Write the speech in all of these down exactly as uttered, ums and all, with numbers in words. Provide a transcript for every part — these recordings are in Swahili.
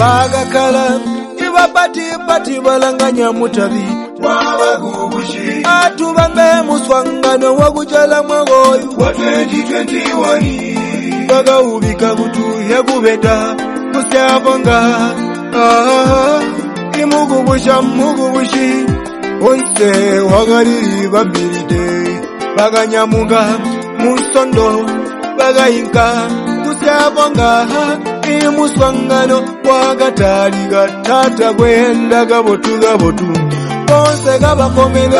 baga kala iba pati pati balanganya mutabi wabagubushi atubambe muswangano wagujala mwagoyo wa twenty twenty-one baga ubika butu yagubeta kusyabonga ah imugubusha mugubushi onse wagari bambiride baga nyamunga musondo baga inka kusyabonga imuswangano wagatali gatata gwenda gabotu gabotu onse gabakomene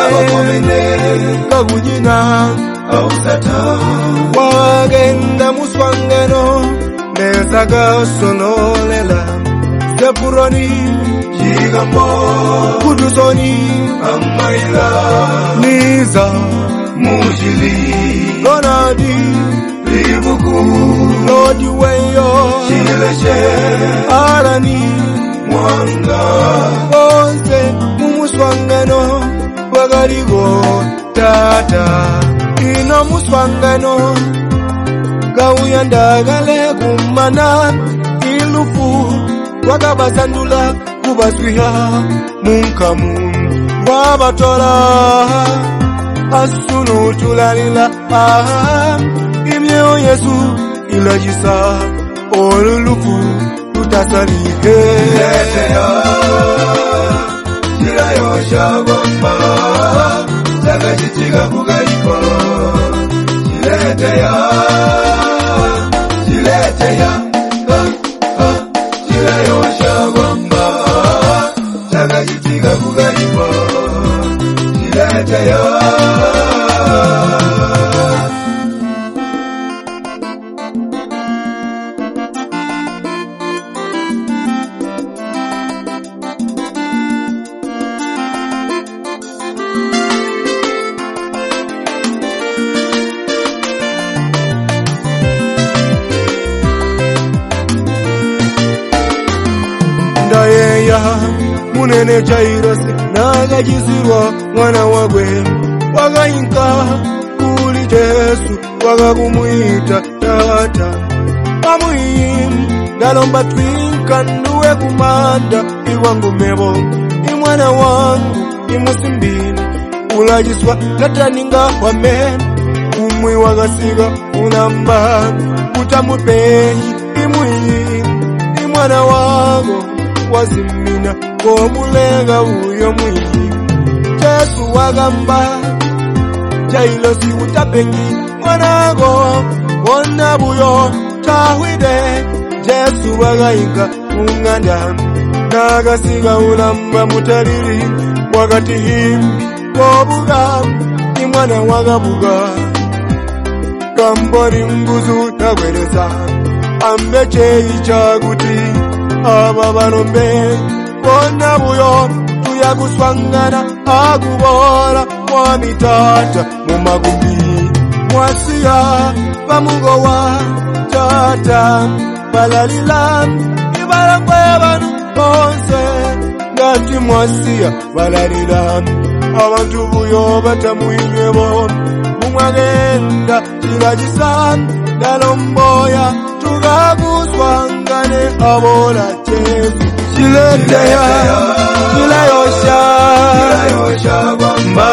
kagujina ausata wagenda muswangano neza gasonolela sepuroni yigambo kudusoni amaila niza mujili lonadi libuku lodi weyo chileshe arani mwanga onse mumuswangano bagarigo tata ino muswangano gauyandagale kumana ilufu wakabasandula kubaswiha munkamu wabatola asunu tulalila ah imyeo Yesu ilajisa olulufu tutasalike letea jirayo shabamba zagajitika kugaliko letea jiletea jirayo shabamba zagajitika kugaliko letea ndayeya munene Jairasi nagajizirwa mwana wagwe wagayinka kuli Yesu wagagumuita tata amuyi ndalomba twinka nduwe kumanda iwangu mebo imwana wangu imusimbini ulajiswa tataninga wame umwi wagasiga unamba utamupenyi imuyi imwana wangu wazimina komulenga uyo mwingi Yesu wagamba Jailosi utapengi mwanago wona buyo tahwide Yesu wagayinka unganda nagasiga ulamba mutariri wakati himbi kobuga imwana wagabuga kambori mbuzu tagwereza ambeche ichaguti aba barombe bona buyo tuyaguswangana agubora kwa mitata mu magubi mwasiya bamugowa tata balalila ibarangwe abantu bonse ngati mwasiya balalila abantu buyo batamuyinyebo mumwagenda kiragisa dalomboya tugaguswangane abola Yesu chiletea chilayosha chilayosha bamba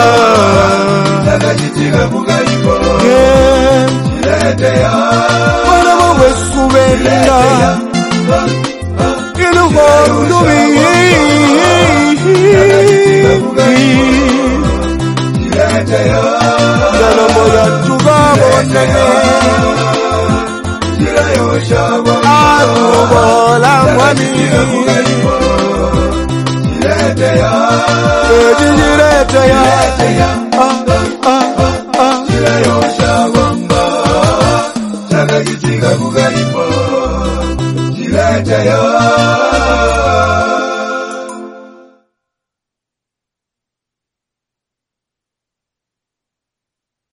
zagajitika kugaliko chiletea wana mwe subenda ilugo ndubi chiletea dalomboya tugabonane Agubola mwami Jiletea Jiletea